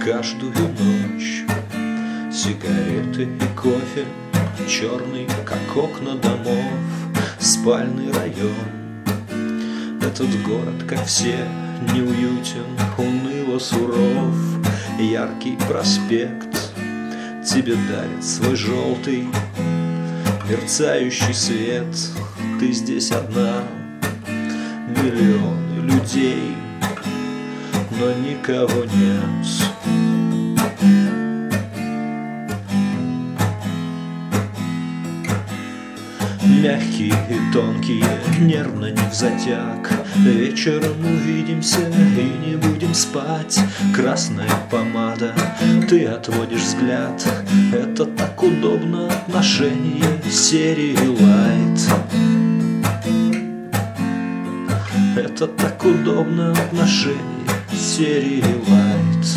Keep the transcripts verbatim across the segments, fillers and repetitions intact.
каждую ночь. Сигареты и кофе, черный, как окна домов, спальный район. Этот город, как все, неуютен, уныло суров. Яркий проспект тебе дарит свой желтый мерцающий свет. Ты здесь одна, миллионы людей, но никого нет. Мягкие и тонкие, нервно невзатяг. Вечером увидимся и не будем спать. Красная помада, ты отводишь взгляд. Это так удобно, отношения серии лайт. Это так удобно, отношения серии лайт.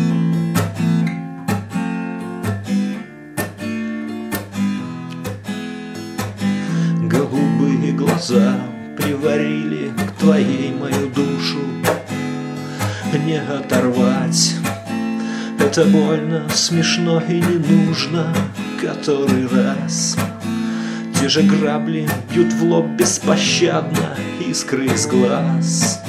Голубые глаза приварили к твоей мою душу. Не оторвать, это больно, смешно и не нужно. Который раз те же грабли бьют в лоб беспощадно, искры из глаз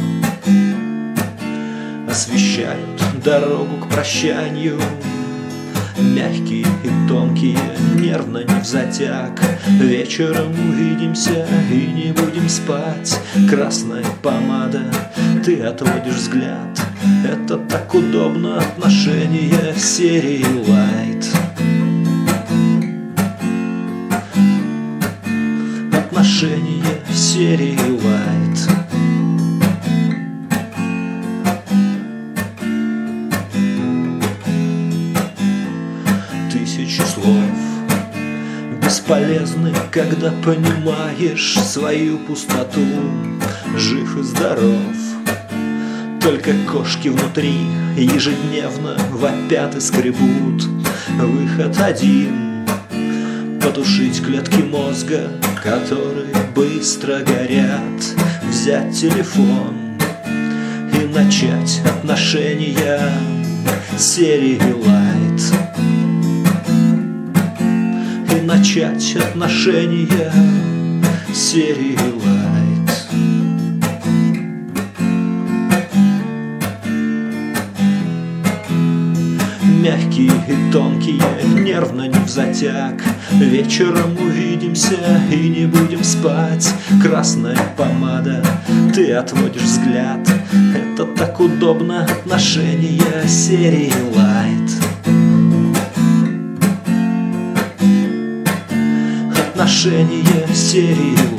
освещают дорогу к прощанию. Мягкие и тонкие, нервно невзатяг. Вечером увидимся и не будем спать. Красная помада, ты отводишь взгляд. Это так удобно, отношения серии лайт. Отношения серии лайт. Тысячи слов бесполезны, когда понимаешь свою пустоту. Жив и здоров, только кошки внутри ежедневно вопят и скребут. Выход один — потушить клетки мозга, которые быстро горят. Взять телефон и начать отношения серии лайт. И начать отношения серии лайт. Мягкие и тонкие, нервно невзатяг. Вечером увидимся и не будем спать. Красная помада, ты отводишь взгляд. Это так удобно, отношения серии лайт. Отношения серии